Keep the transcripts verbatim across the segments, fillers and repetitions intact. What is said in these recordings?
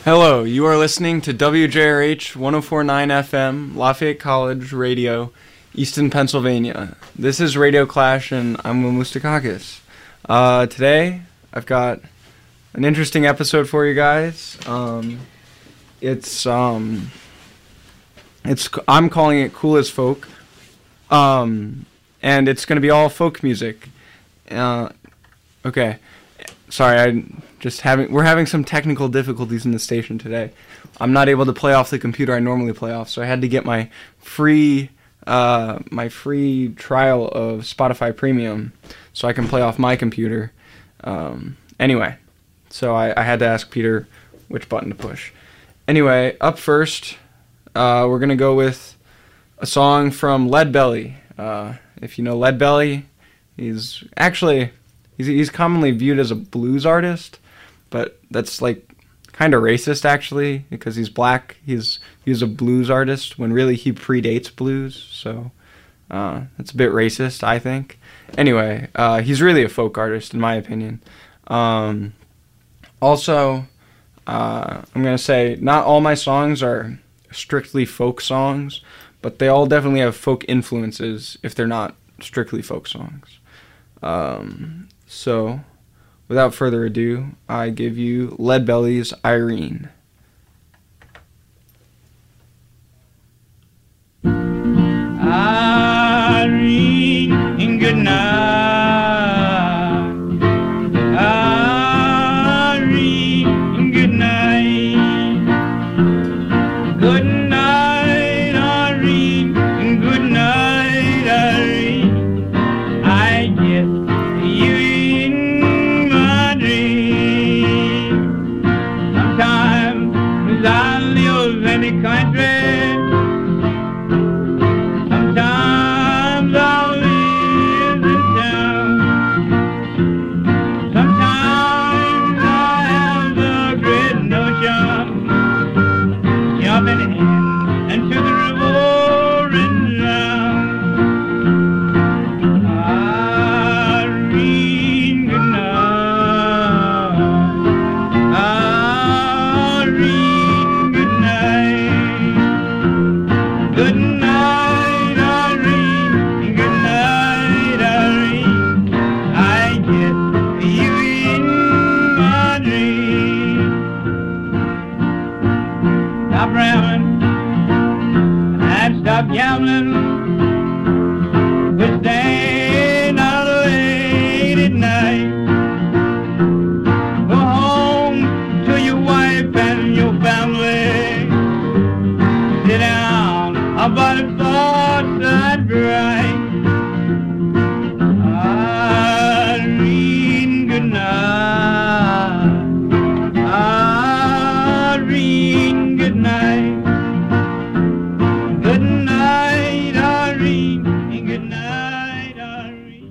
Hello, you are listening to W J R H one oh four point nine F M, Lafayette College Radio, Easton, Pennsylvania. This is Radio Clash, and I'm Will Moustakakis. Uh, today, I've got an interesting episode for you guys. Um, it's, um, it's, I'm calling it Cool as Folk, um, and it's going to be all folk music. Uh, okay, sorry, I just having, we're having some technical difficulties in the station today. I'm not able to play off the computer I normally play off, so I had to get my free, uh, my free trial of Spotify Premium so I can play off my computer. Um, anyway, so I, I had to ask Peter which button to push. Anyway, up first, uh, we're going to go with a song from Leadbelly. Uh, if you know Leadbelly, he's actually, he's, he's commonly viewed as a blues artist, but that's like kind of racist actually, because he's black. He's he's a blues artist when really he predates blues, so uh, that's a bit racist, I think. Anyway, uh, he's really a folk artist in my opinion. Um, also, uh, I'm gonna say not all my songs are strictly folk songs, but they all definitely have folk influences if they're not strictly folk songs. Um, so, without further ado, I give you Leadbelly's Irene. Irene, good night. Irene, good night. Good night, Irene. Good night, Irene. I guess you in my dream. Sometimes I live in the country. Sometimes I live in town. Sometimes I have the great notion jumping in into the river and drown. Irene, good night. Irene, good night. Good night, Irene. Good night, Irene. I get you in my dream. Stop rambling and stop gambling. We're staying out late at night. Go home to your wife and your family. Sit down about the fireside bright. Irene, good night. Irene, good night. Good night, Irene. Good night, Irene.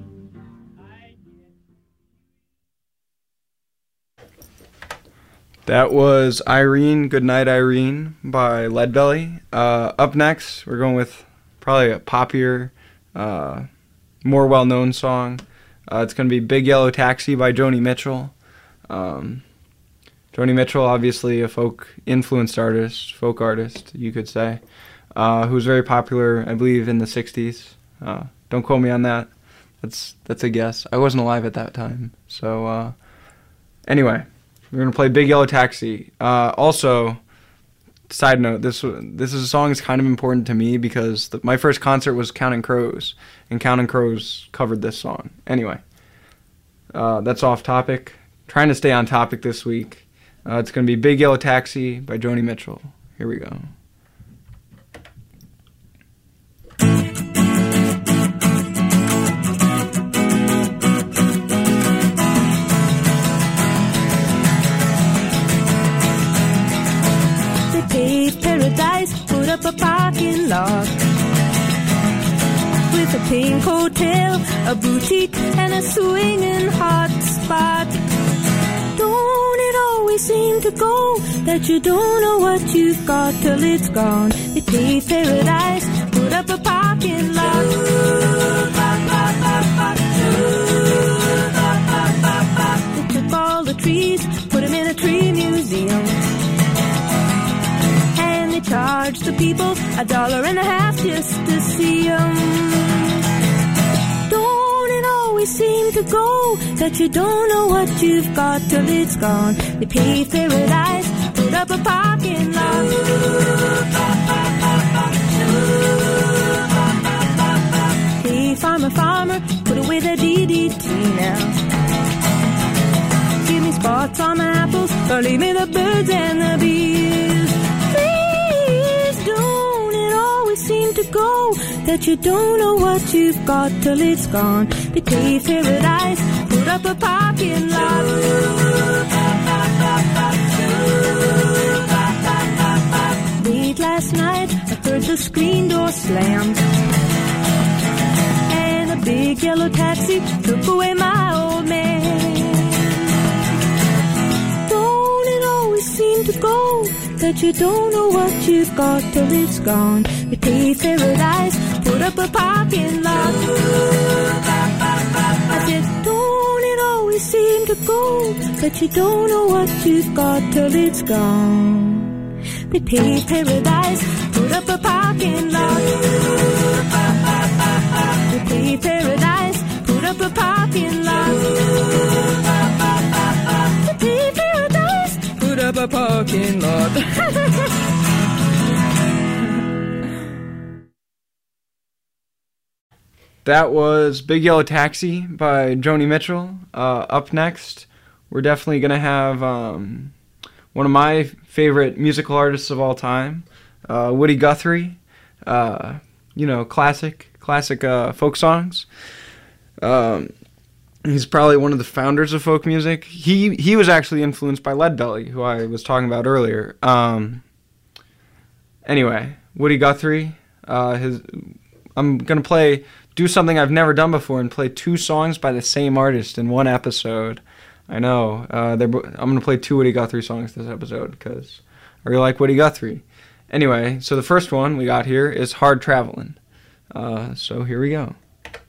That was Irene, Good Night Irene by Leadbelly. Uh, up next, we're going with probably a poppier, uh, more well-known song. Uh, it's going to be Big Yellow Taxi by Joni Mitchell. Um, Joni Mitchell, obviously a folk-influenced artist, folk artist, you could say, uh, who was very popular, I believe, in the sixties. Uh, don't quote me on that. That's that's a guess. I wasn't alive at that time. So, uh, anyway, we're going to play Big Yellow Taxi. Uh, also, side note, this this is a song that's kind of important to me because the, my first concert was Counting Crows, and Counting Crows covered this song. Anyway, uh, that's off topic. Trying to stay on topic this week. Uh, it's going to be Big Yellow Taxi by Joni Mitchell. Here we go. Paradise, put up a parking lot with a pink hotel, a boutique, and a swinging hot spot. Don't it always seem to go that you don't know what you've got till it's gone? They paved paradise, put up a parking lot. They took all the trees, put them in a tree museum. a dollar and a half just to see 'em. Don't it always seem to go that you don't know what you've got till it's gone? They paved paradise, put up a parking lot. Hey, farmer, farmer, put away the D D T now. Give me spots on my apples, or leave me the birds and the bees. Please don't it always seem to go that you don't know what you've got till it's gone? They paved paradise, put up a parking lot. Late last night, I heard the screen door slam, and a big yellow taxi took away my old man. Don't it always seem to go that you don't know what you've got till it's gone? They paved paradise, put up a parking lot. I said, don't it always seem to go that you don't know what you've got till it's gone? They paved paradise, put up a parking lot. They paved paradise, put up a parking lot. They paved paradise, put up a parking lot. That was Big Yellow Taxi by Joni Mitchell. Uh, up next, we're definitely going to have um, one of my favorite musical artists of all time, uh, Woody Guthrie. Uh, you know, classic, classic uh, folk songs. Um, he's probably one of the founders of folk music. He he was actually influenced by Leadbelly, who I was talking about earlier. Um, anyway, Woody Guthrie. Uh, his I'm going to play... do something I've never done before and play two songs by the same artist in one episode. I know. Uh, they're, I'm going to play two Woody Guthrie songs this episode because I really like Woody Guthrie. Anyway, so the first one we got here is Hard Travelin'. Uh, so here we go.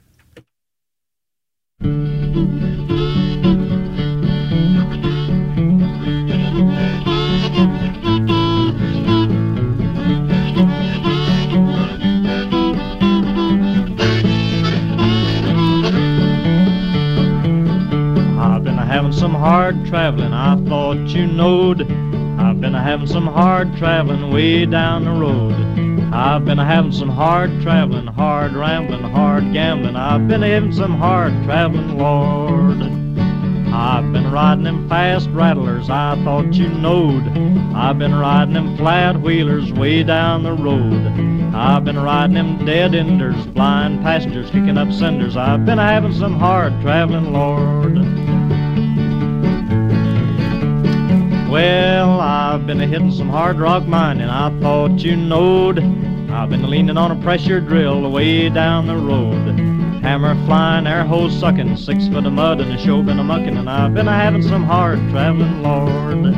Having some hard traveling, I thought you knowed. I've been having some hard traveling way down the road. I've been having some hard traveling, hard rambling, hard gambling. I've been having some hard traveling, Lord. I've been riding them fast rattlers, I thought you knowed. I've been riding them flat wheelers way down the road. I've been riding them dead enders, blind passengers kicking up cinders. I've been having some hard traveling, Lord. Well, I've been hitting some hard rock mining, I thought you knowed. I've been leaning on a pressure drill way down the road. Hammer flying, air hose sucking, six foot of mud and a show been a mucking, and I've been a having some hard traveling, Lord.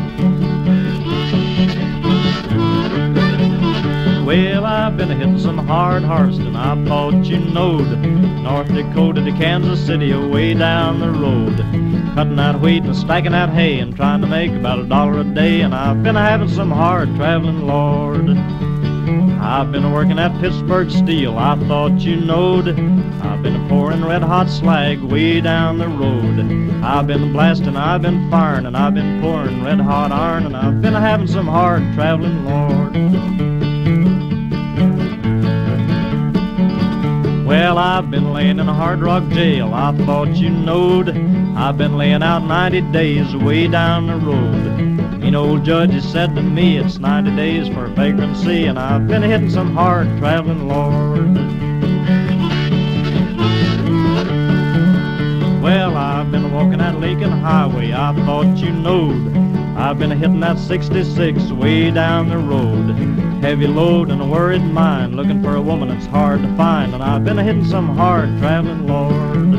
Well, I've been hitting some hard harvesting, I thought you knowed. North Dakota to Kansas City, way down the road. Cutting out wheat and stacking out hay and trying to make about a dollar a day, and I've been having some hard traveling, Lord. I've been working at Pittsburgh Steel, I thought you knowed. I've been pouring red hot slag way down the road. I've been blasting, I've been firing, and I've been pouring red hot iron, and I've been having some hard traveling, Lord. Well, I've been laying in a hard rock jail, I thought you knowed. I've been laying out ninety days way down the road. Mean old judge has said to me it's ninety days for vagrancy, and I've been hitting some hard traveling, Lord. Well, I've been walking that Lincoln Highway, I thought you knowed. I've been hitting that sixty-six way down the road. Heavy load and a worried mind, looking for a woman that's hard to find, and I've been hitting some hard traveling, Lord.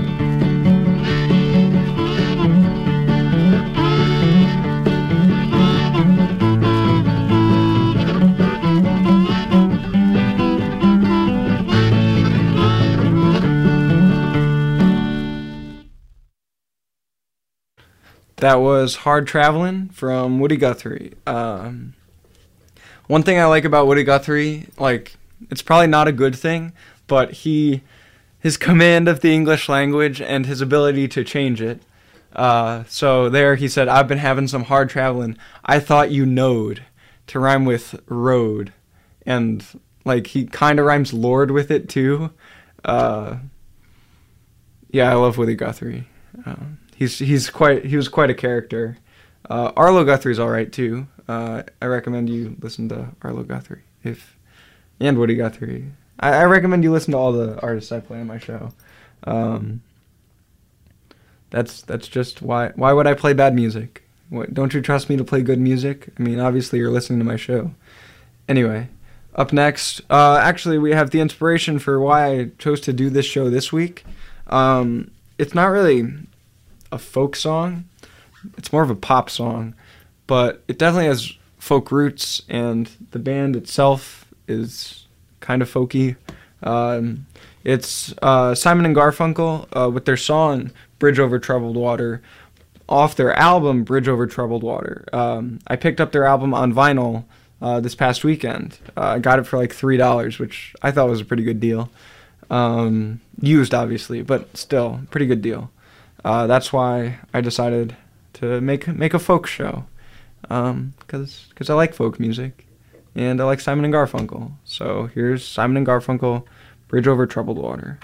That was Hard Travelin' from Woody Guthrie. Um, one thing I like about Woody Guthrie, like, it's probably not a good thing, but he, his command of the English language and his ability to change it. Uh, so there he said, I've been having some hard traveling. I thought you knowed, to rhyme with road. And like he kind of rhymes Lord with it too. Uh, yeah, I love Woody Guthrie. Uh, he's he's quite he was quite a character. Uh, Arlo Guthrie's all right too. Uh, I recommend you listen to Arlo Guthrie if and Woody Guthrie. I, I recommend you listen to all the artists I play on my show. Um, that's that's just why why would I play bad music? What, don't you trust me to play good music? I mean, obviously you're listening to my show. Anyway. Up next, uh, actually, we have the inspiration for why I chose to do this show this week. Um, it's not really a folk song. It's more of a pop song. But it definitely has folk roots, and the band itself is kind of folky. Um, it's uh, Simon and Garfunkel uh, with their song Bridge Over Troubled Water off their album Bridge Over Troubled Water. Um, I picked up their album on vinyl Uh, this past weekend. Uh, I got it for like three dollars, which I thought was a pretty good deal. Um, used, obviously, but still, pretty good deal. Uh, that's why I decided to make make a folk show, because um, I like folk music, and I like Simon and Garfunkel. So here's Simon and Garfunkel, Bridge Over Troubled Water.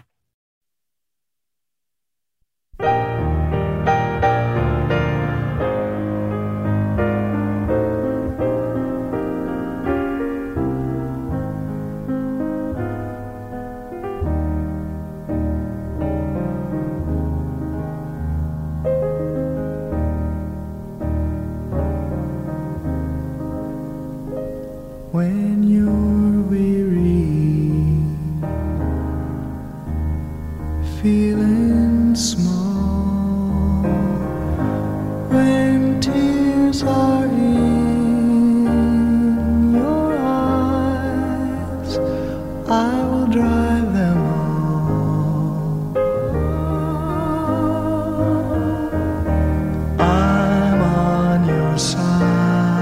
When you're weary, feeling small, when tears are in your eyes, I will dry them all. I'm on your side.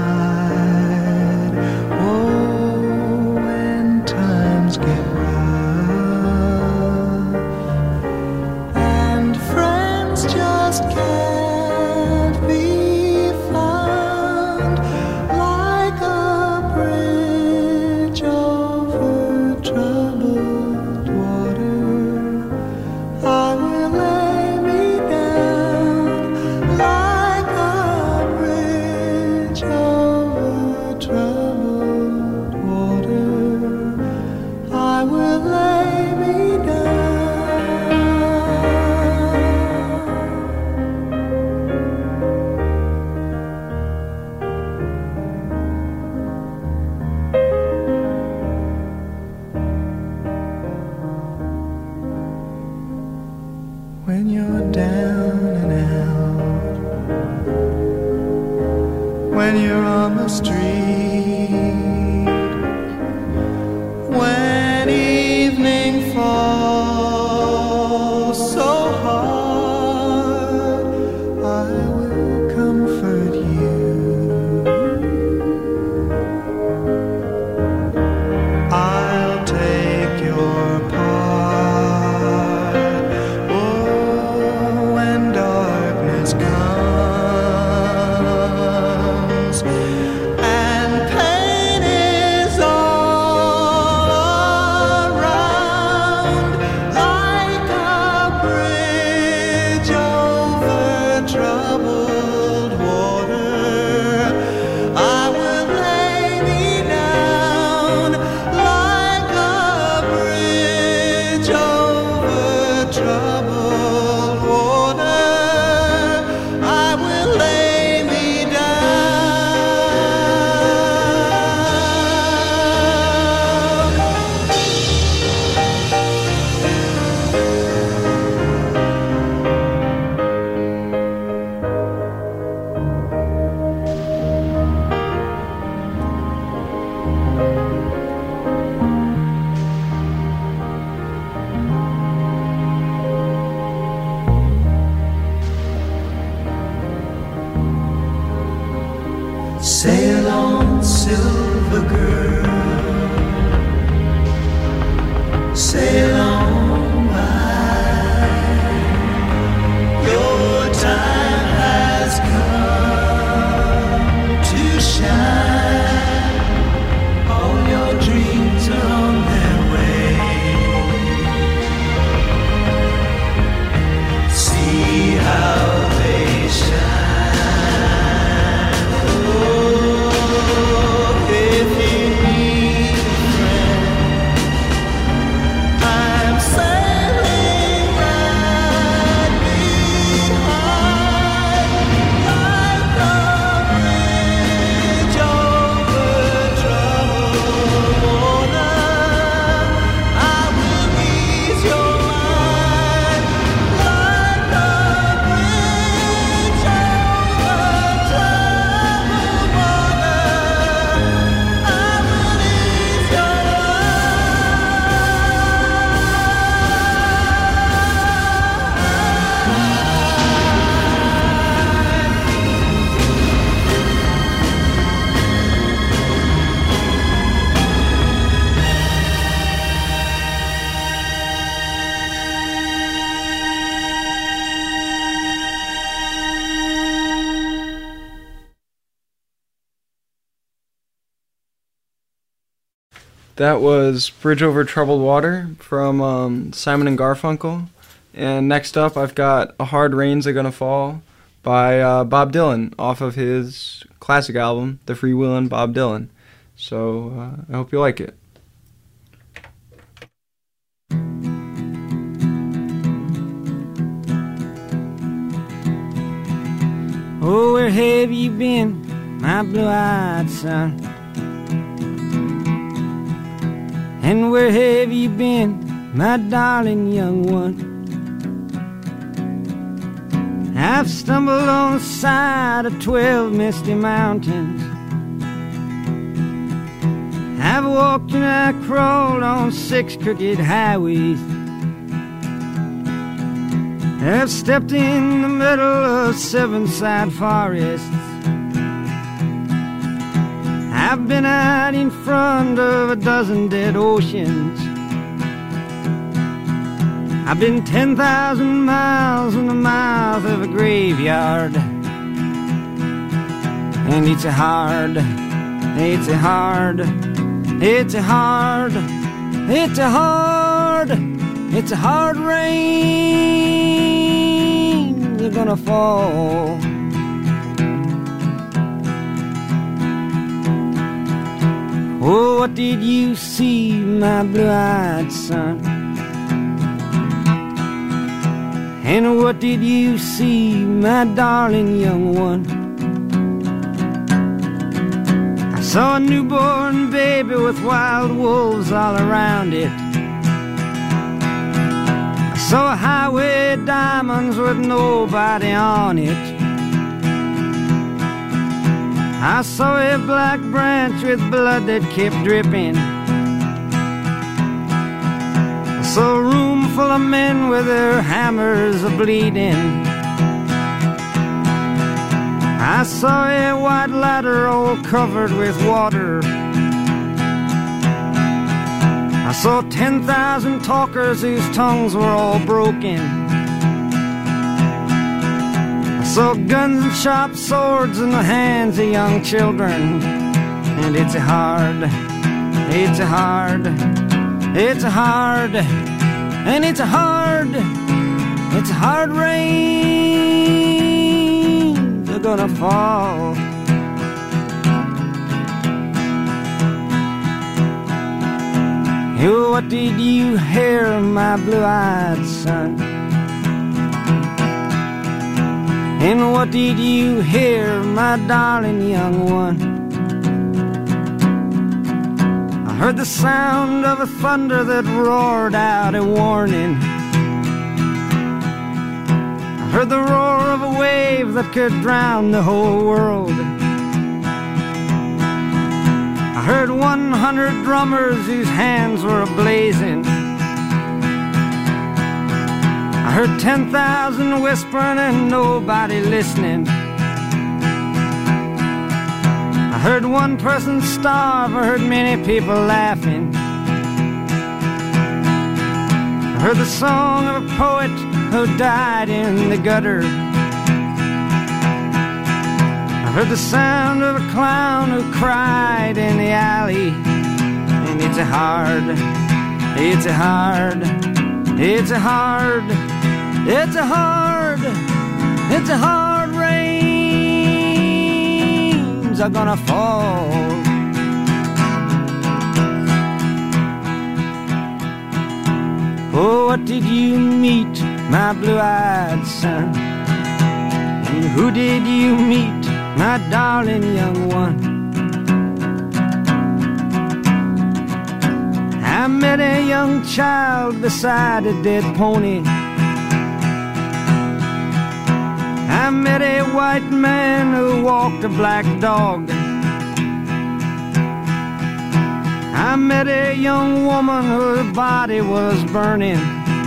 When you're down and out, when you're on the street, when evening falls so hard, I will comfort you. I'll take your part. Comes and That was Bridge Over Troubled Water from um, Simon and Garfunkel. And next up, I've got A Hard Rain's A Gonna Fall by uh, Bob Dylan off of his classic album, The Freewheelin' Bob Dylan. So uh, I hope you like it. Oh, where have you been, my blue-eyed son? And where have you been, my darling young one? I've stumbled on the side of twelve misty mountains. I've walked and I crawled on six crooked highways. I've stepped in the middle of seven side forests. I've been out in front of a dozen dead oceans. I've been ten thousand miles in the mouth of a graveyard. And it's a hard, it's a hard, it's a hard, it's a hard, it's a hard rain. They're gonna fall. Oh, what did you see, my blue-eyed son? And what did you see, my darling young one? I saw a newborn baby with wild wolves all around it. I saw a highway of diamonds with nobody on it. I saw a black branch with blood that kept dripping. I saw a room full of men with their hammers a-bleeding. I saw a white ladder all covered with water. I saw ten thousand talkers whose tongues were all broken. I saw guns and sharp swords in the hands of young children. And it's a hard, it's a hard, it's a hard, and it's a hard, it's a hard rain. They're gonna fall. Oh, what did you hear, my blue-eyed son? And what did you hear, my darling young one? I heard the sound of a thunder that roared out a warning. I heard the roar of a wave that could drown the whole world. I heard one hundred drummers whose hands were ablazing. I heard ten thousand whispering and nobody listening. I heard one person starve, I heard many people laughing. I heard the song of a poet who died in the gutter. I heard the sound of a clown who cried in the alley. And it's a hard, it's a hard, it's a hard, it's a hard, it's a hard rains are gonna fall. Oh, what did you meet, my blue-eyed son? And who did you meet, my darling young one? I met a young child beside a dead pony. I met a white man who walked a black dog. I met a young woman whose body was burning.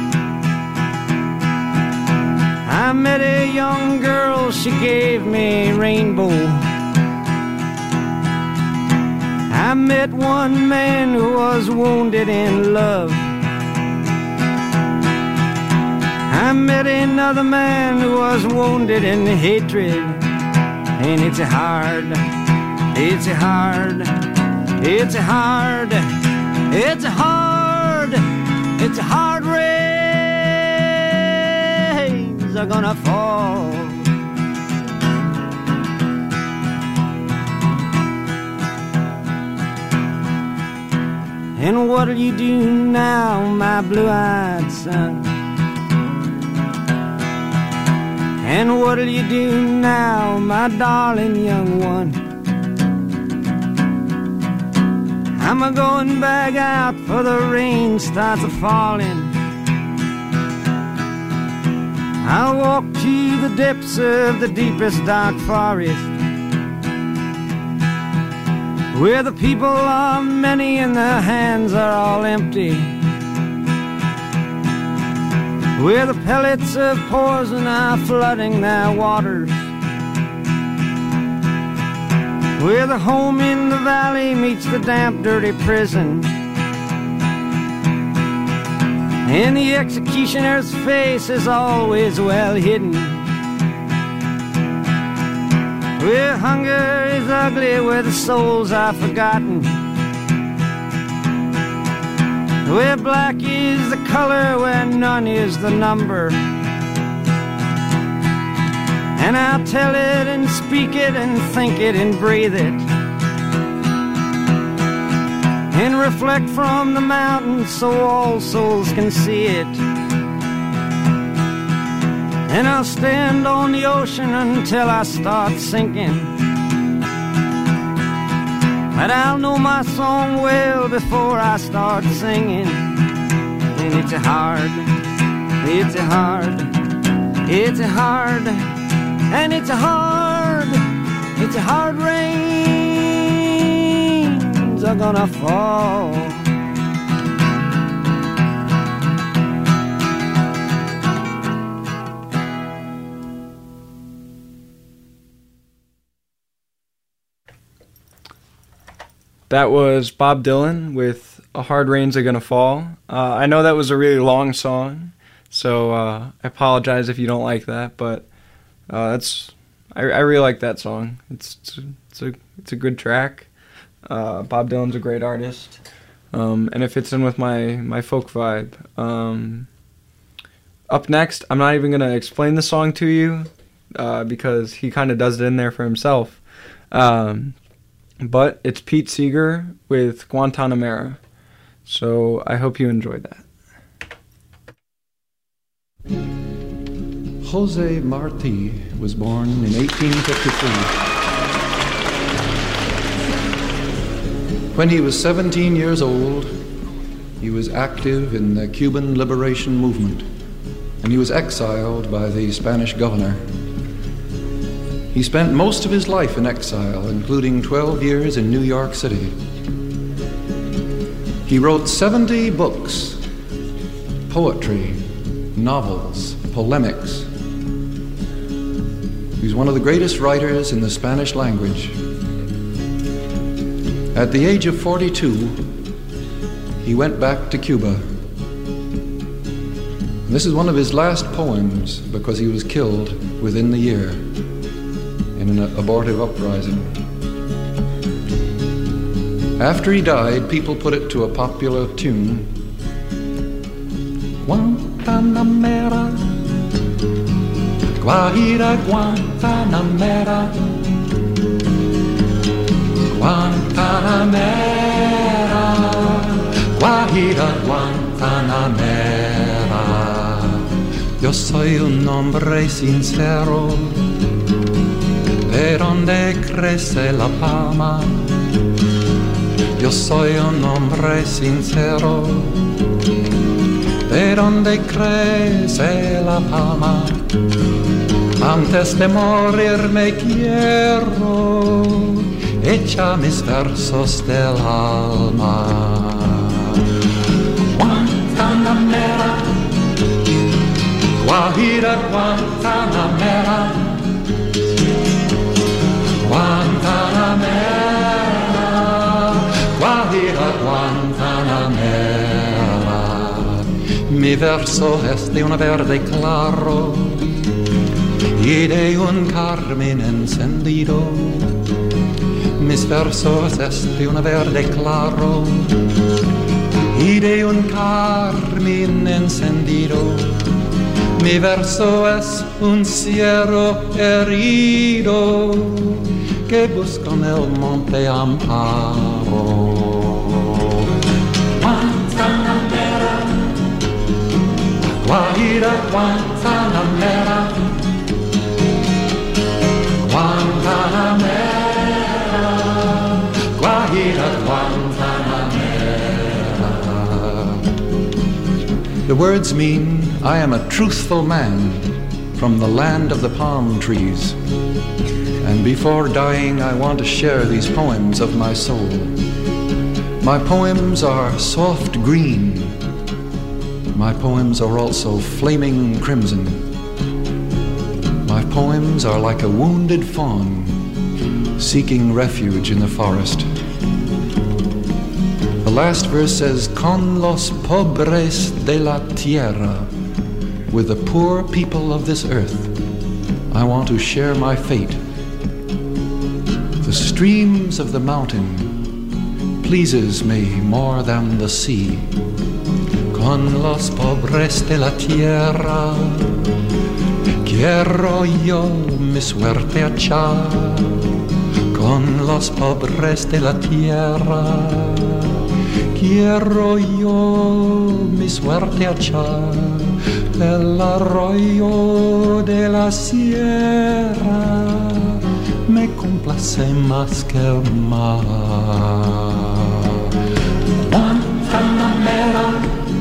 I met a young girl, she gave me a rainbow. I met one man who was wounded in love. I met another man who was wounded in hatred. And it's a hard, it's a hard, it's a hard, It's a hard, it's a hard rains are gonna fall. And what'll you do now, my blue-eyed son? And what'll you do now, my darling young one? I'm a-going back out for the rain starts a-falling. I'll walk to the depths of the deepest dark forest, where the people are many and their hands are all empty, where the pellets of poison are flooding their waters, where the home in the valley meets the damp, dirty prison, and the executioner's face is always well hidden, where hunger is ugly, where the souls are forgotten, where black is the color, where none is the number. And I'll tell it and speak it and think it and breathe it, and reflect from the mountains so all souls can see it. And I'll stand on the ocean until I start sinking, but I'll know my song well before I start singing. And it's a hard, it's a hard, it's a hard, and it's a hard, it's a hard rains are gonna fall. That was Bob Dylan with A Hard Rains Are Gonna Fall. Uh, I know that was a really long song, so uh, I apologize if you don't like that, but uh, that's I, I really like that song. It's it's a it's a, it's a good track. Uh, Bob Dylan's a great artist, um, and it fits in with my my folk vibe. Um, up next, I'm not even gonna explain the song to you uh, because he kind of does it in there for himself. Um, But it's Pete Seeger with Guantanamera. So I hope you enjoyed that. Jose Marti was born in eighteen fifty-three. When he was seventeen years old, he was active in the Cuban liberation movement, and he was exiled by the Spanish governor. He spent most of his life in exile, including twelve years in New York City. He wrote seventy books, poetry, novels, polemics. He's one of the greatest writers in the Spanish language. At the age of forty-two, he went back to Cuba. And this is one of his last poems because he was killed within the year in an abortive uprising. After he died, people put it to a popular tune. Guantanamera, Guajira Guantanamera, Guantanamera, Guajira Guantanamera. Yo soy un hombre sincero, de donde crece la palma. Yo soy un hombre sincero, de donde crece la palma. Antes de morir me quiero echar mis versos del alma. Guantanamera, Guajira Guantanamera, Guantanamera, Guajira Guantanamera. Mi verso es de un verde claro y de un carmín encendido. Mis versos es de un verde claro y de un carmín encendido. Mi verso es un ciervo herido que busca en el monte amparo. Guantanamera, Guajira, Guantanamera, Guantanamera, Guajira, Guantanamera. The words mean I am a truthful man from the land of the palm trees. And before dying, I want to share these poems of my soul. My poems are soft green. My poems are also flaming crimson. My poems are like a wounded fawn seeking refuge in the forest. The last verse says, Con los pobres de la tierra. With the poor people of this earth, I want to share my fate. The streams of the mountain pleases me more than the sea. Con los pobres de la tierra quiero yo mi suerte echar. Con los pobres de la tierra quiero yo mi suerte echar. El arroyo de la sierra me complace más que el mar. Guantanamera,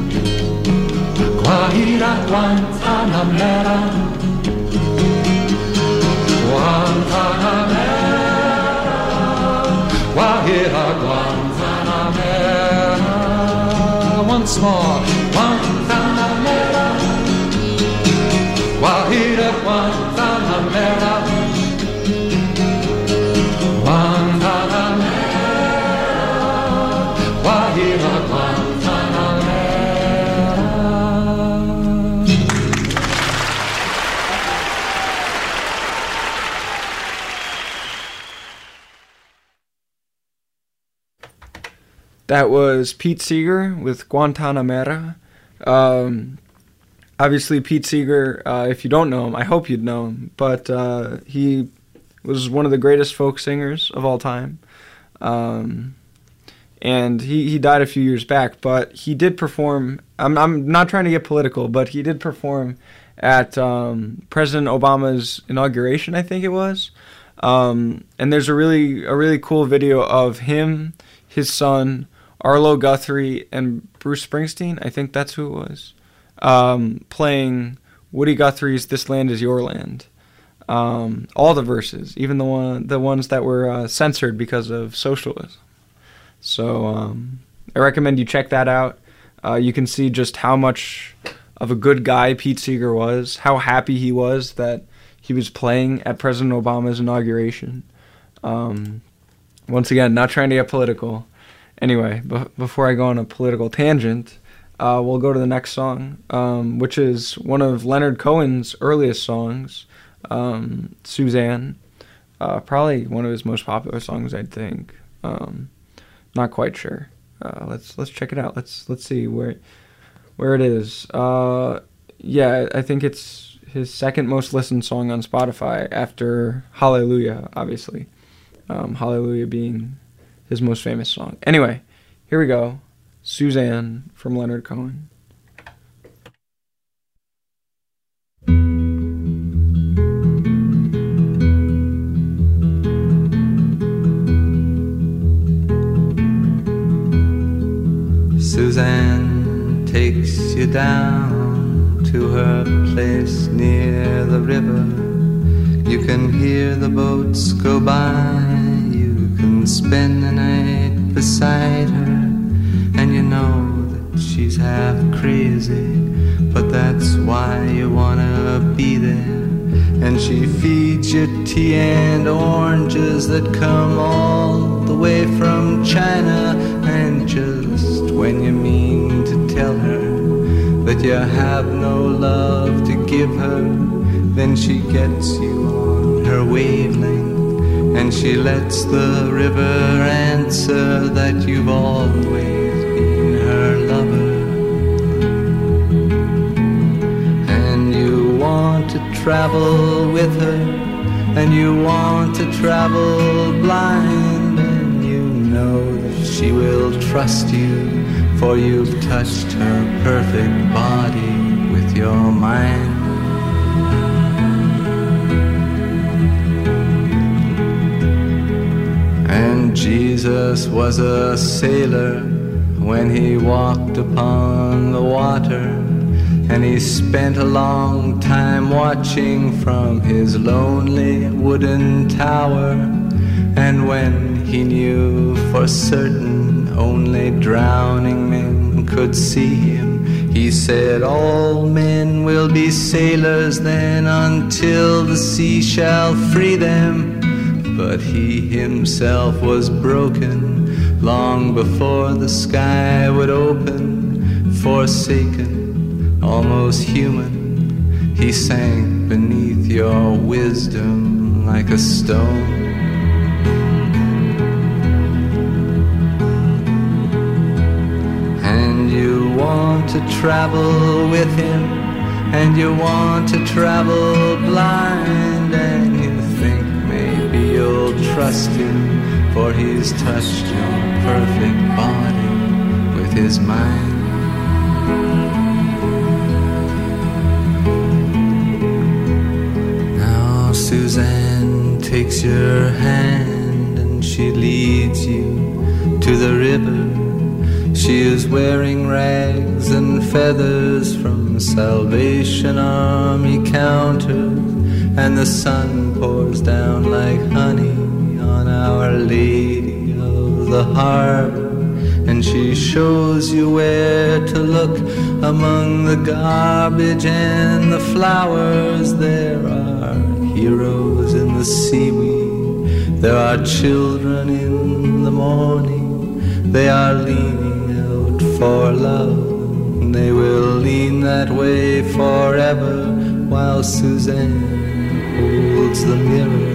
Guajira, Guantanamera, Guantanamera, Guajira, Guantanamera. Once more, Guantanamera, Guajira, Guantanamera, Guantanamera, Guajira, Guantanamera. That was Pete Seeger with Guantanamera. Um, obviously, Pete Seeger, uh, if you don't know him, I hope you'd know him, but uh, he was one of the greatest folk singers of all time. Um, and he, he died a few years back, but he did perform, I'm, I'm not trying to get political, but he did perform at um, President Obama's inauguration, I think it was. Um, and there's a really a really cool video of him, his son, Arlo Guthrie, and Bruce Springsteen, I think that's who it was, um, playing Woody Guthrie's This Land Is Your Land. Um, all the verses, even the one the ones that were uh, censored because of socialism. So um, I recommend you check that out. Uh, you can see just how much of a good guy Pete Seeger was, how happy he was that he was playing at President Obama's inauguration. Um, once again, not trying to get political. Anyway, b- before I go on a political tangent, uh, we'll go to the next song, um, which is one of Leonard Cohen's earliest songs, um, Suzanne. Uh, probably one of his most popular songs, I'd think. Um, not quite sure. Uh, let's let's check it out. Let's let's see where where it is. Uh, yeah, I think it's his second most listened song on Spotify after Hallelujah, obviously. Um, Hallelujah being his most famous song. Anyway, here we go. Suzanne from Leonard Cohen. Suzanne takes you down to her place near the river. You can hear the boats go by. You can spend the night beside her. And you know that she's half crazy, but that's why you wanna be there. And she feeds you tea and oranges that come all the way from China. And just when you mean to tell her that you have no love to give her, then she gets you on her wavelength. And she lets the river answer that you've always been her lover. And you want to travel with her, and you want to travel blind, and you know that she will trust you, for you've touched her perfect body with your mind. And Jesus was a sailor when he walked upon the water, and he spent a long time watching from his lonely wooden tower. And when he knew for certain only drowning men could see him, he said, all men will be sailors then until the sea shall free them. But he himself was broken long before the sky would open. Forsaken, almost human, he sank beneath your wisdom like a stone. And you want to travel with him, and you want to travel blind, and you think maybe you'll trust him, for he's touched your perfect body with his mind. Now Suzanne takes your hand and she leads you to the river. She is wearing rags and feathers from Salvation Army counters, and the sun pours down like honey on Our Lady of the Harbor. And she shows you where to look among the garbage and the flowers. There are heroes in the seaweed, there are children in the morning. They are leaning out for love, they will lean that way forever, while Suzanne holds the mirror.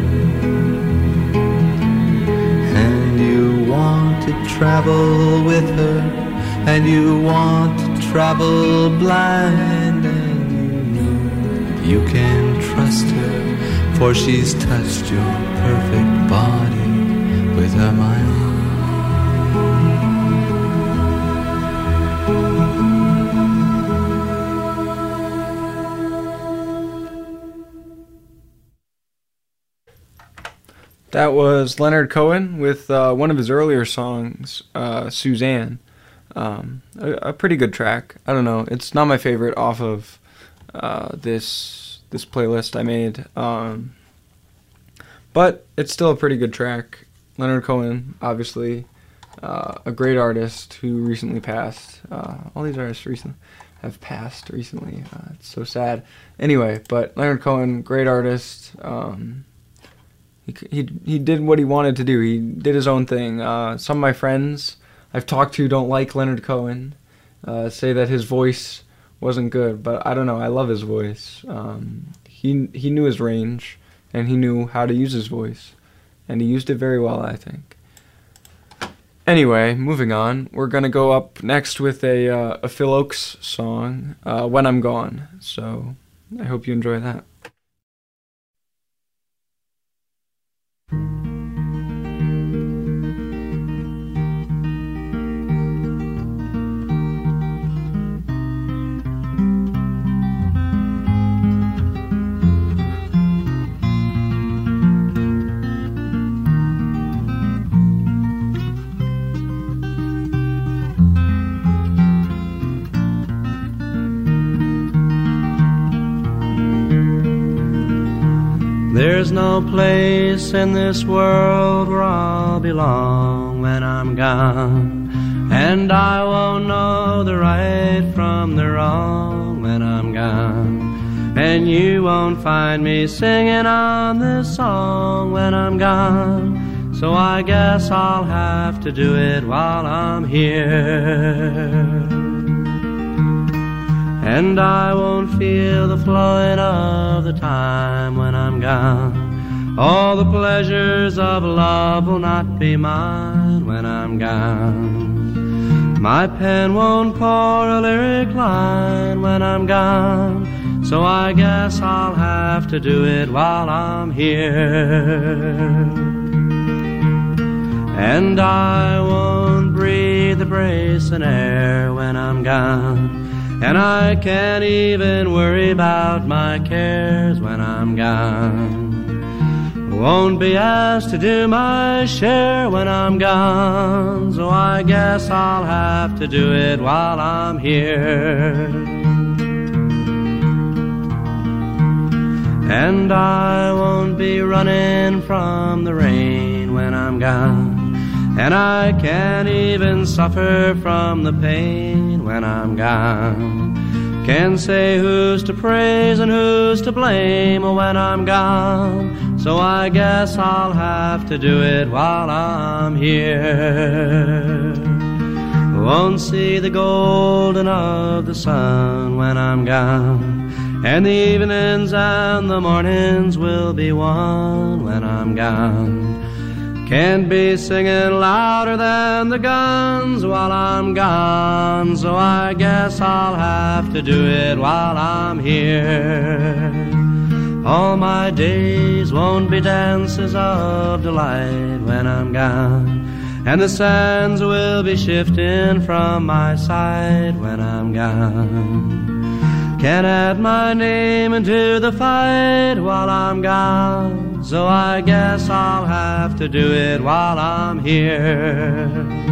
And you want to travel with her, and you want to travel blind, and you know you can trust her, for she's touched your perfect body with her mind. That was Leonard Cohen with uh, one of his earlier songs, uh, Suzanne. Um, a, a pretty good track. I don't know. It's not my favorite off of uh, this this playlist I made, um, but it's still a pretty good track. Leonard Cohen, obviously, uh, a great artist who recently passed. Uh, all these artists recently have passed recently. Uh, it's so sad. Anyway, but Leonard Cohen, great artist. Um, He, he he did what he wanted to do. He did his own thing. Uh, some of my friends I've talked to don't like Leonard Cohen, uh, say that his voice wasn't good, but I don't know. I love his voice. Um, he he knew his range, and he knew how to use his voice, and he used it very well, I think. Anyway, moving on. We're gonna go up next with a uh, a Phil Ochs song, uh, "When I'm Gone." So I hope you enjoy that. There's no place in this world where I'll belong when I'm gone, and I won't know the right from the wrong when I'm gone, and you won't find me singing on this song when I'm gone. So I guess I'll have to do it while I'm here, and I won't feel the flowing of the time when I'm gone. All the pleasures of love will not be mine when I'm gone. My pen won't pour a lyric line when I'm gone, so I guess I'll have to do it while I'm here. And I won't breathe the bracing air when I'm gone, and I can't even worry about my cares when I'm gone. Won't be asked to do my share when I'm gone, so I guess I'll have to do it while I'm here. And I won't be running from the rain when I'm gone, and I can't even suffer from the pain when I'm gone. Can't say who's to praise and who's to blame when I'm gone, so I guess I'll have to do it while I'm here. Won't see the golden of the sun when I'm gone, and the evenings and the mornings will be one when I'm gone. Can't be singing louder than the guns while I'm gone, so I guess I'll have to do it while I'm here. All my days won't be dances of delight when I'm gone, and the sands will be shifting from my side when I'm gone. Can't add my name into the fight while I'm gone, so I guess I'll have to do it while I'm here.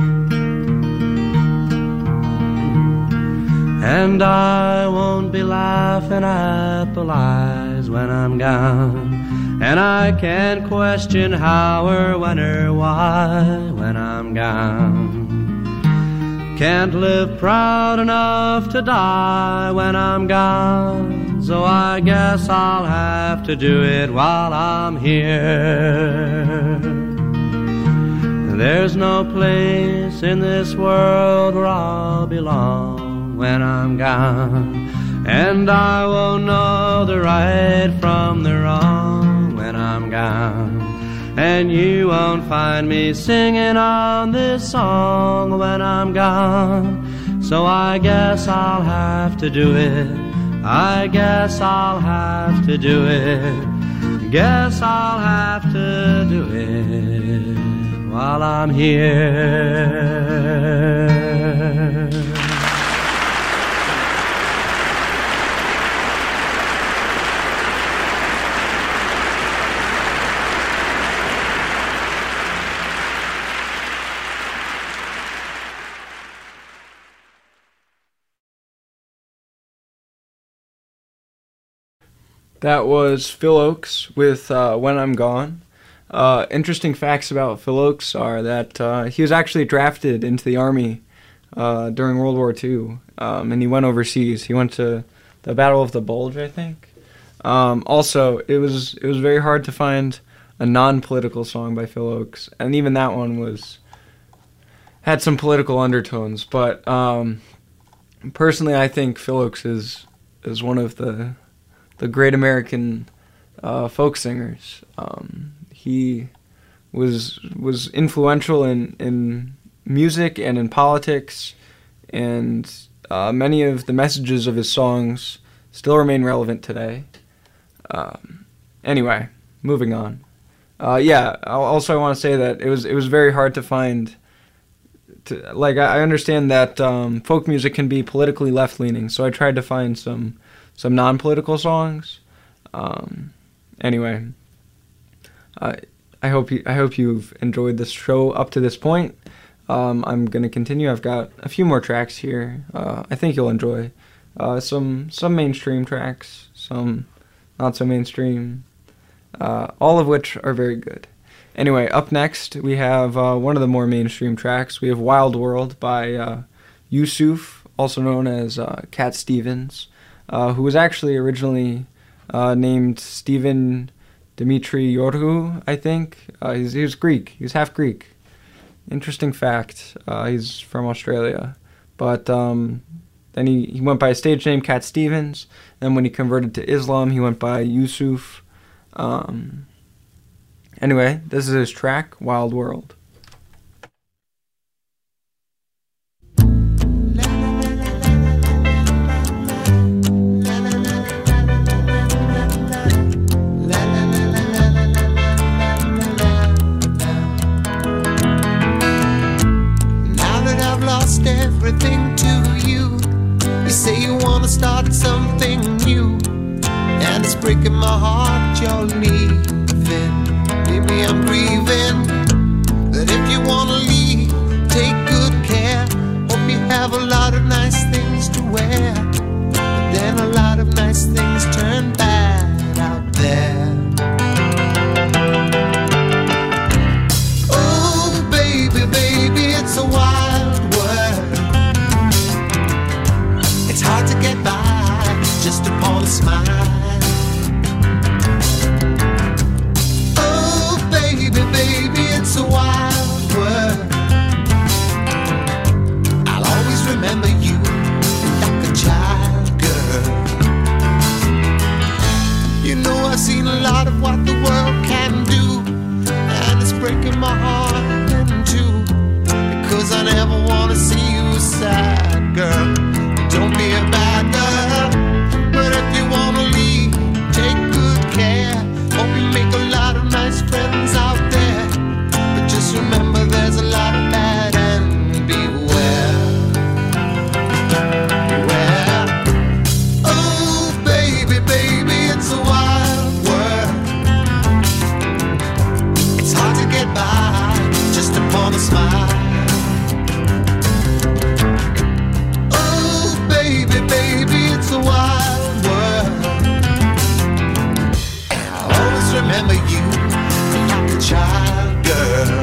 And I won't be laughing at the lies when I'm gone, and I can't question how or when or why when I'm gone. Can't live proud enough to die when I'm gone, so I guess I'll have to do it while I'm here. There's no place in this world where I'll belong when I'm gone, and I won't know the right from the wrong when I'm gone. And you won't find me singing on this song when I'm gone, so I guess I'll have to do it. I guess I'll have to do it. Guess I'll have to do it while I'm here. That was Phil Ochs with uh, When I'm Gone. Uh, interesting facts about Phil Ochs are that uh, he was actually drafted into the Army uh, during World War Two, um, and he went overseas. He went to the Battle of the Bulge, I think. Um, also, it was it was very hard to find a non-political song by Phil Ochs, and even that one was had some political undertones. But um, personally, I think Phil Ochs is is one of the the great American uh, folk singers. Um, he was was influential in, in music and in politics, and uh, many of the messages of his songs still remain relevant today. Um, anyway, moving on. Uh, yeah, also I want to say that it was it was very hard to find. To, like I understand that um, folk music can be politically left-leaning, so I tried to find some. Some non-political songs. Um, anyway, I I hope you I hope you've enjoyed this show up to this point. Um, I'm gonna continue. I've got a few more tracks here. Uh, I think you'll enjoy uh, some some mainstream tracks, some not so mainstream. Uh, all of which are very good. Anyway, up next we have uh, one of the more mainstream tracks. We have "Wild World" by uh, Yusuf, also known as uh, Cat Stevens. Uh, who was actually originally uh, named Stephen Dimitri Yorgu, I think. Uh, he's, he was Greek. He was half Greek. Interesting fact. Uh, he's from Australia. But um, then he, he went by a stage name, Cat Stevens. Then when he converted to Islam, he went by Yusuf. Um, anyway, this is his track, Wild World. breaking my heart you're leaving. Baby, I'm grieving. That if you wanna leave, take good care. Hope you have a lot of nice things to wear. But then a lot of nice things turn bad out there. Oh, baby, baby, it's a wild world. It's hard to get by just upon a smile. Oh, baby, baby, it's a wild world. I'll always remember you like a child, girl. You know I've seen a lot of what the world can do, and it's breaking my heart in two, because I never wanna see you sad, girl. Don't be a bad girl, but if you wanna leave, take good care. Hope you make a lot of nice friends out there, but just remember there's a lot of bad and beware. Beware. Oh, baby, baby, it's a wild world. It's hard to get by just upon a smile. Oh, baby, baby, it's a wild world. And I'll always remember you like a child, girl.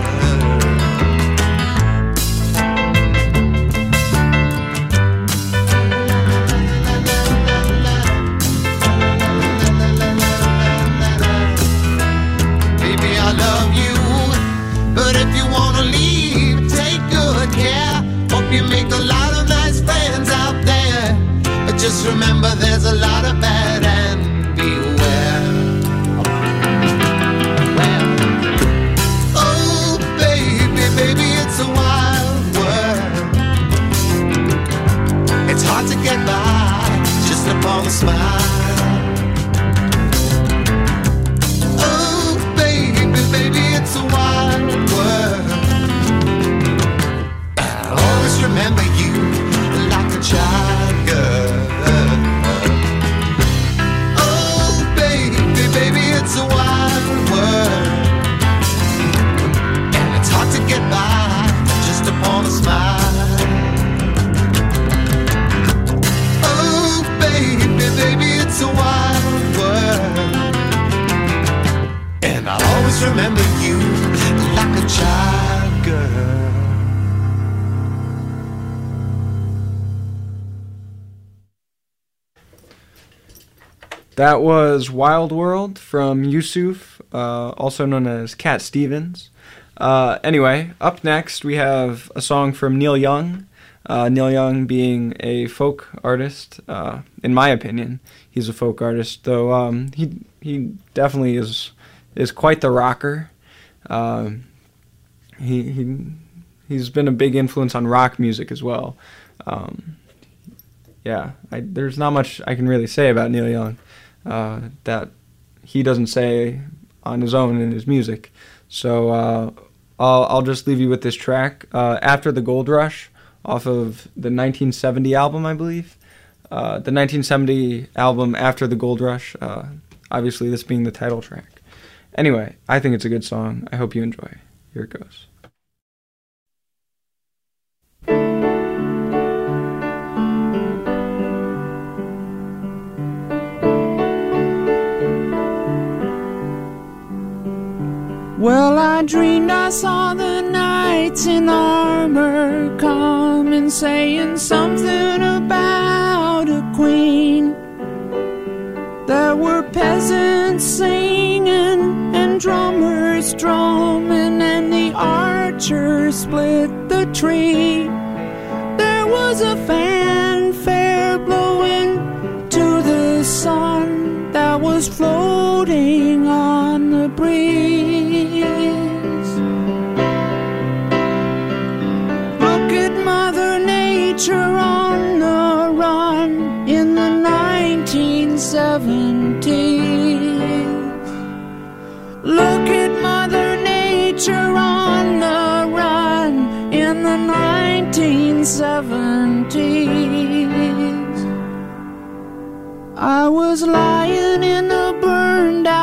Baby, I love you, but if you wanna leave, take good care. Hope you make a lot of nice friends out there, but just remember there's a lot of bad and beware. Well, oh, baby, baby, it's a wild world. It's hard to get by just upon a smile. Oh, baby, baby, it's a wild world. I'll always remember you like a child, girl. Oh, baby, baby, it's a wild world, and it's hard to get by just upon a smile. Oh, baby, baby, it's a wild world, and I'll always remember you like a child, girl. That was Wild World from Yusuf, uh, also known as Cat Stevens. Uh, anyway, up next we have a song from Neil Young. Uh, Neil Young being a folk artist, uh, in my opinion, he's a folk artist, though um, he he definitely is is quite the rocker. Um, he he he's been a big influence on rock music as well. Um, yeah, I, there's not much I can really say about Neil Young uh, that he doesn't say on his own in his music. So uh, I'll I'll just leave you with this track, uh, After the Gold Rush, off of the nineteen seventy album, I believe. Uh, the nineteen seventy album After the Gold Rush, uh, obviously this being the title track. Anyway, I think it's a good song. I hope you enjoy. Here it goes. Well, I dreamed I saw the knights in armor coming, saying something about a queen. There were peasants singing and drummers drumming, and the archers split the tree. There was a fanfare blowing to the sun that was floating on the breeze. Look at Mother Nature on the run in the nineteen seventies. Look at Mother Nature on the run in the nineteen seventies. I was lying in a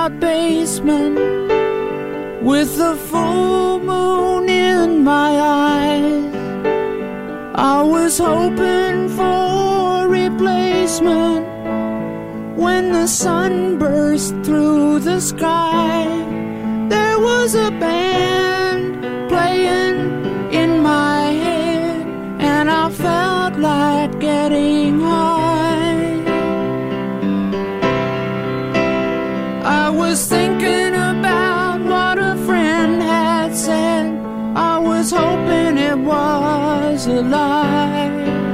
out basement with the full moon in my eyes. I was hoping for replacement when the sun burst through the sky. There was a band playing in my head, and I felt like getting high. I was thinking about what a friend had said. I was hoping it was a lie.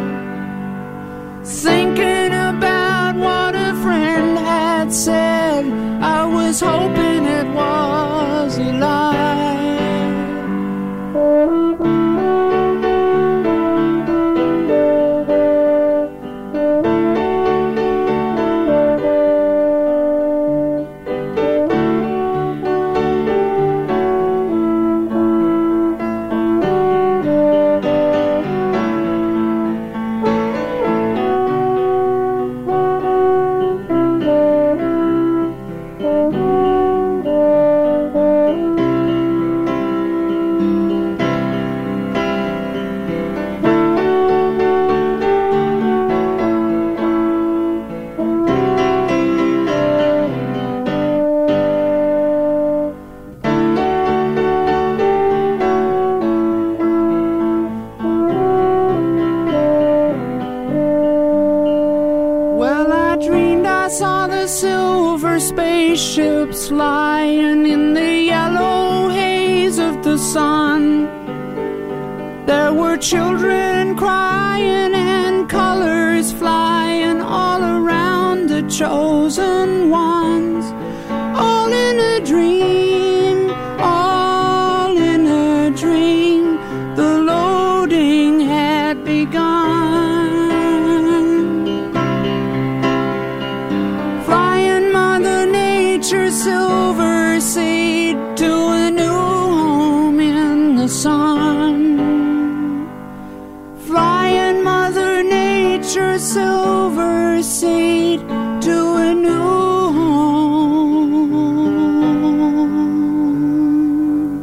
Thinking about what a friend had said, I was hoping it was a lie. Spaceships lying in the yellow haze of the sun. There were children crying and colors flying all around the chosen ones. All in a dream, all in a dream. The loading had begun. Silver seed to a new home in the sun. Flying Mother Nature, silver seed to a new home.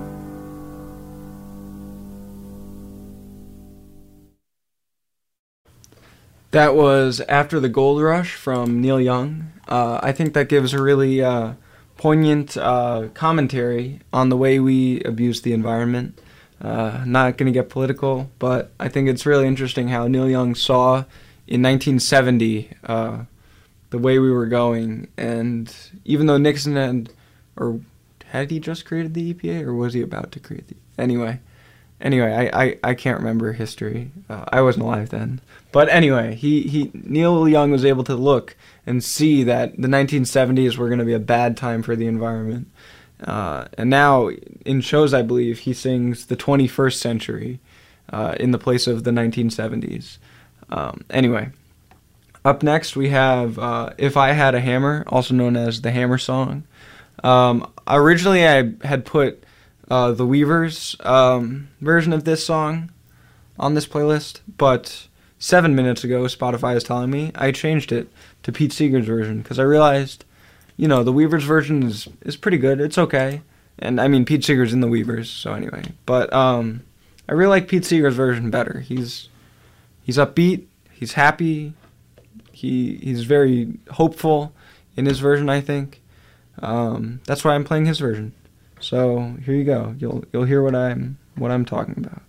That was After the Gold Rush from Neil Young. Uh, I think that gives a really uh, poignant uh, commentary on the way we abuse the environment. Uh, not going to get political, but I think it's really interesting how Neil Young saw in nineteen seventy uh, the way we were going. And even though Nixon had, or had he just created the E P A, or was he about to create the... Anyway, anyway, I, I, I can't remember history. Uh, I wasn't alive then. But anyway, he, he Neil Young was able to look and see that the nineteen seventies were going to be a bad time for the environment. Uh, and now, in shows, I believe, he sings the twenty-first century uh, in the place of the nineteen seventies. Um, anyway, up next we have uh, If I Had a Hammer, also known as the Hammer Song. Um, originally, I had put uh, the Weavers um, version of this song on this playlist, but seven minutes ago, Spotify is telling me I changed it to Pete Seeger's version, because I realized, you know, the Weavers version is, is pretty good. It's okay. And, I mean, Pete Seeger's in the Weavers, so anyway. But um, I really like Pete Seeger's version better. He's he's upbeat. He's happy. He He's very hopeful in his version, I think. Um, that's why I'm playing his version. So here you go. You'll you'll hear what I'm what I'm talking about.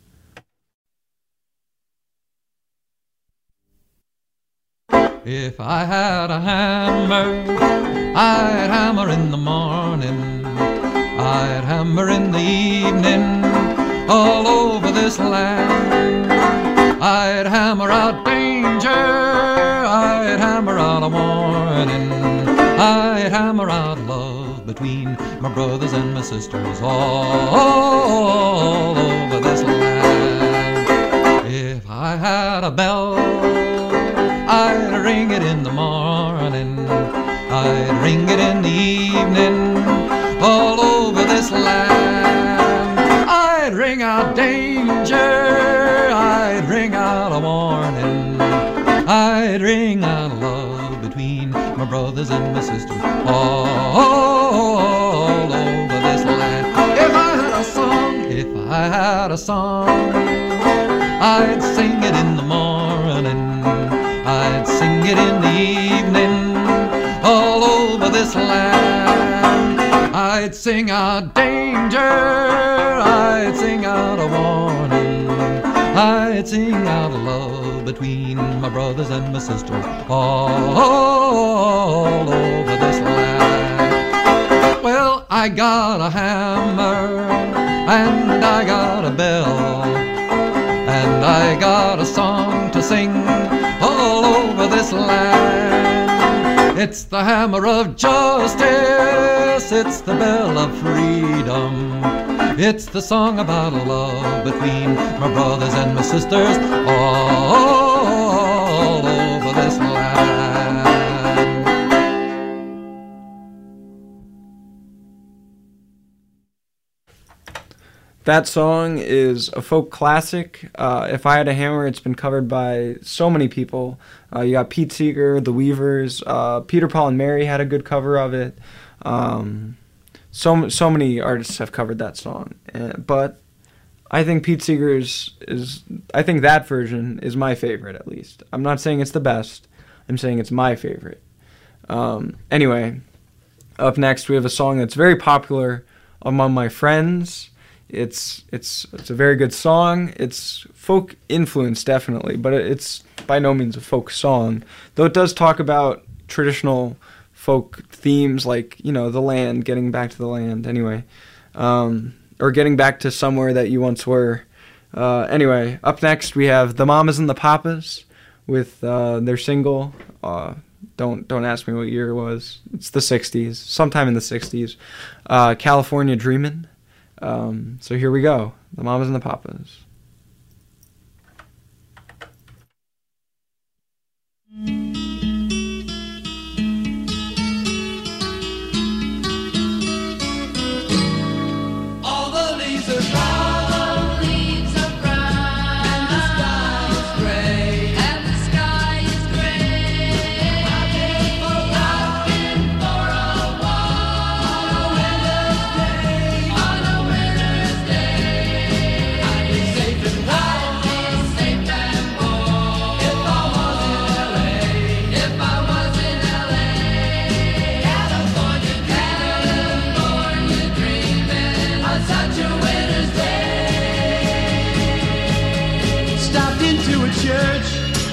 If I had a hammer, I'd hammer in the morning, I'd hammer in the evening, all over this land. I'd hammer out danger, I'd hammer out a warning, I'd hammer out love between my brothers and my sisters, all, all over this land. If I had a bell, I'd ring it in the morning, I'd ring it in the evening, all over this land. I'd ring out danger, I'd ring out a warning, I'd ring out love between my brothers and my sisters, all got a song, I'd sing it in the morning, I'd sing it in the evening, all over this land. I'd sing out danger, I'd sing out a warning, I'd sing out a love between my brothers and my sisters, all over this land. Well, I got a hammer, and I got a bell, and I got a song to sing all over this land. It's the hammer of justice, it's the bell of freedom, it's the song about love between my brothers and my sisters all over this land. That song is a folk classic. Uh, If I Had a Hammer, it's been covered by so many people. Uh, you got Pete Seeger, The Weavers, uh, Peter, Paul, and Mary had a good cover of it. Um, so so many artists have covered that song. Uh, but I think Pete Seeger's is, I think that version is my favorite, at least. I'm not saying it's the best. I'm saying it's my favorite. Um, anyway, up next we have a song that's very popular among my friends. It's it's it's a very good song. It's folk influence, definitely, but it's by no means a folk song. Though it does talk about traditional folk themes, like, you know, the land, getting back to the land. Anyway, um, or getting back to somewhere that you once were. Uh, anyway, up next we have the Mamas and the Papas with uh, their single. Uh, don't don't ask me what year it was. It's the sixties, sometime in the sixties. Uh, California Dreamin'. Um, so here we go, the Mamas and the Papas. All the leaves are brown, all the leaves are brown, and the sky is gray, and the sky is gray. I've been for a walk, been for a walk on a winter's day, on a winter's day. I'd be safe and warm, I'd be safe and warm if I was in L A, if I was in L A. California, California dreaming on such a winter's day. Stopped into a church,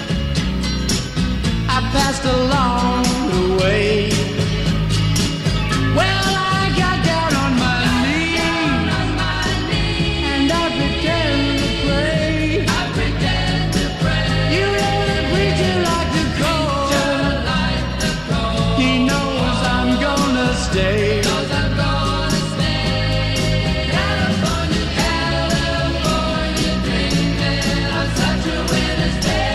I passed along the way. Well, I got down on my knees, and I pretend to pray. I pretend to pray. You know the preacher like the cold, he knows I'm gonna stay. Knows I'm gonna stay. California, California dreaming on such a winter's day.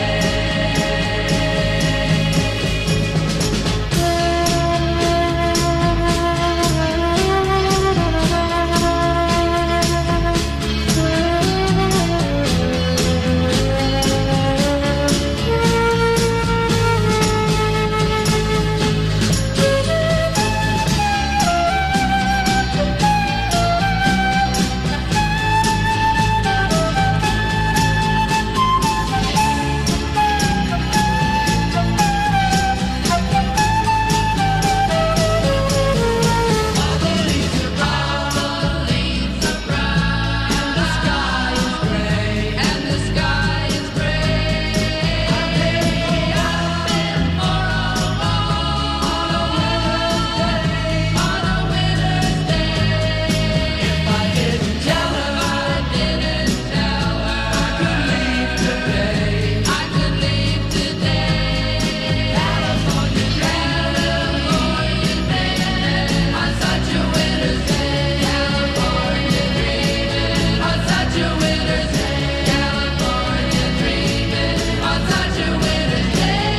All the leaves are brown, all the leaves are brown, and the sky is gray, and the sky is gray. I've been for a walk on a winter's day, on a winter's day. If I didn't tell her, I didn't tell her, I could leave today, I could leave today. California, California dreaming on such a winter's day. California dreaming on such a winter's day. California dreaming on such a winter's day.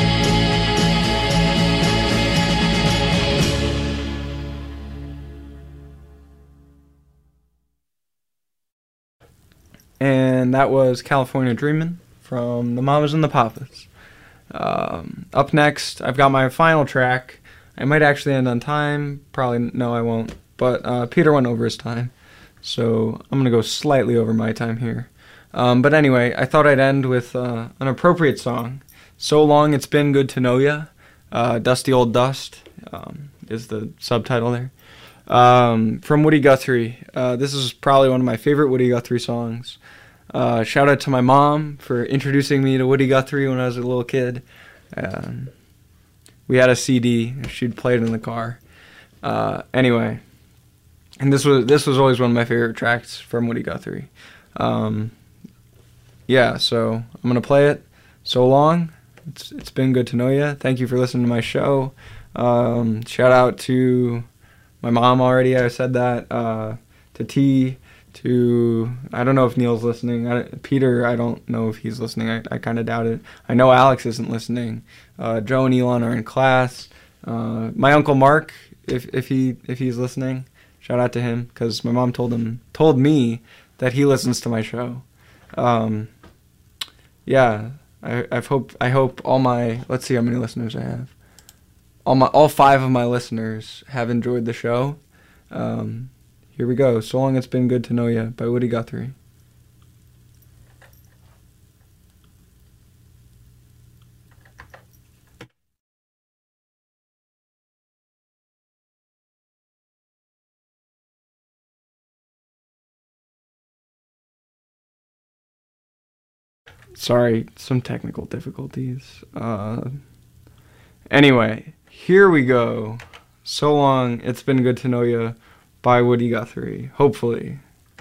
And that was California Dreamin' from the Mamas and the Papas. Um, up next, I've got my final track. I might actually end on time. Probably, no, I won't. But uh, Peter went over his time. so I'm going to go slightly over my time here. Um, but anyway, I thought I'd end with uh, an appropriate song. So Long It's Been Good to Know Ya. Uh, Dusty Old Dust um, is the subtitle there. Um, from Woody Guthrie. Uh, this is probably one of my favorite Woody Guthrie songs. Uh, shout out to my mom for introducing me to Woody Guthrie when I was a little kid. Um, we had a C D. She'd play it in the car. Uh, anyway, and this was this was always one of my favorite tracks from Woody Guthrie. Um, yeah, so I'm gonna play it. So long. It's it's been good to know you. Thank you for listening to my show. Um, shout out to my mom already. I said that. Uh, to T. To I don't know if Neil's listening. I, Peter, I don't know if he's listening. I, I kind of doubt it. I know Alex isn't listening. Uh, Joe and Elon are in class. Uh, my uncle Mark, if if he if he's listening, shout out to him because my mom told him told me that he listens to my show. Um, yeah, I I hope I hope all my let's see how many listeners I have. All my all five of my listeners have enjoyed the show. Um, Here we go. So Long It's Been Good to Know Ya by Woody Guthrie. Sorry, some technical difficulties. Uh, anyway, here we go. So Long It's Been Good to Know Ya by Woody Guthrie, hopefully.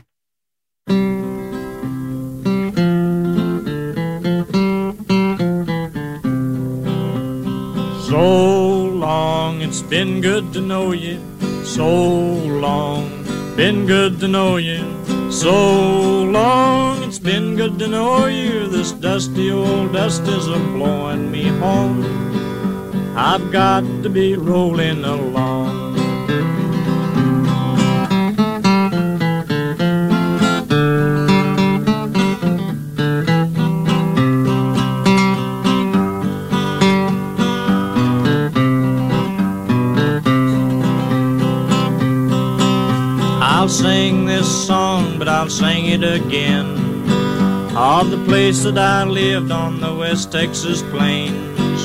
So long, it's been good to know you. So long, been good to know you. So long, it's been good to know you. This dusty old dust is a-blowing me home. I've got to be rolling along. I'll sing this song, but I'll sing it again, of the place that I lived on the West Texas plains,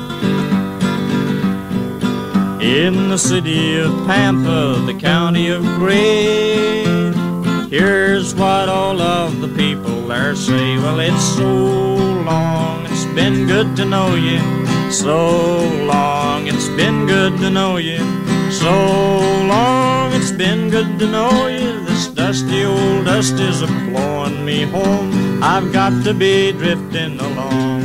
in the city of Pampa, the county of Gray. Here's what all of the people there say. Well, it's so long, it's been good to know you. So long, it's been good to know you. So long, it's been good to know you. This dusty old dust is a-blowing me home. I've got to be drifting along.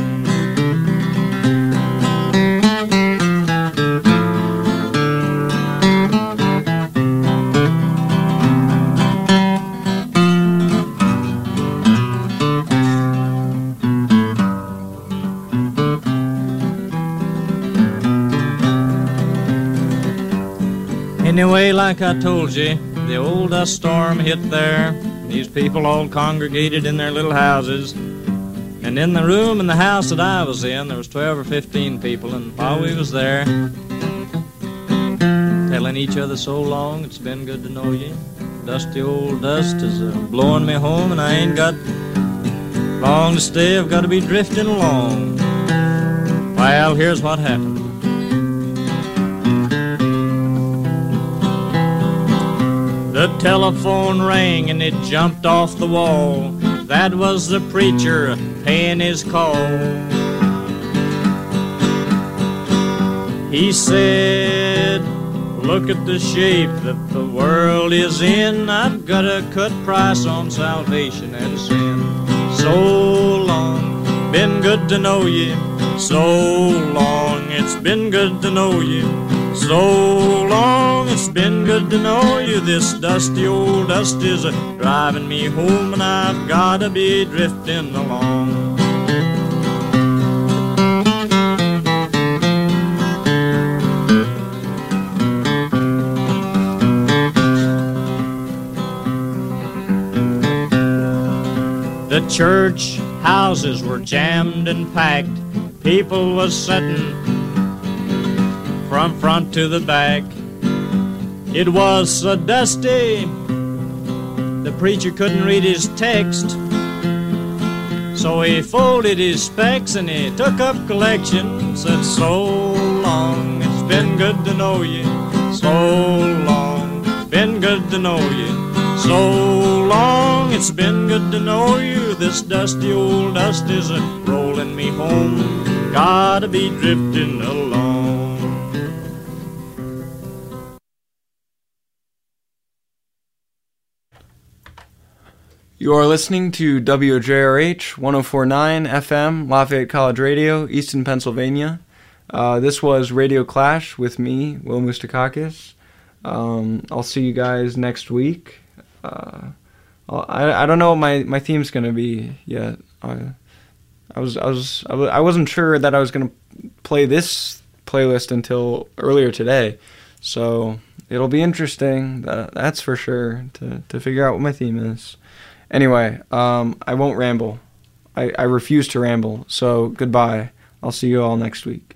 Anyway, like I told you, the old dust storm hit there. These people all congregated in their little houses. And in the room in the house that I was in, there was twelve or fifteen people. And while we was there, telling each other so long, it's been good to know you. Dusty old dust is uh, blowing me home, and I ain't got long to stay. I've got to be drifting along. Well, here's what happened. The telephone rang and it jumped off the wall. That was the preacher paying his call. He said, look at the shape that the world is in. I've got a cut price on salvation and sin. So long, been good to know you. So long, it's been good to know you. So long, it's been good to know you. This dusty old dust is a driving me home, and I've got to be drifting along. The church houses were jammed and packed. People was sitting from front to the back. It was so dusty, The preacher couldn't read his text, so he folded his specs and he took up collection. Said, so long, it's been good to know you. So long, it's been good to know you. So long, it's been good to know you. This dusty old dust is a rolling me home. Gotta be drifting along. You are listening to W J R H one oh four point nine F M, Lafayette College Radio, Easton, Pennsylvania. Uh, this was Radio Clash with me, Will Moustakakis. Um, I'll see you guys next week. Uh, I I don't know what my, my theme's gonna be yet. I, I was I was I w- I wasn't sure that I was gonna play this playlist until earlier today, so it'll be interesting. That that's for sure to to figure out what my theme is. Anyway, um, I won't ramble. I, I refuse to ramble. So goodbye. I'll see you all next week.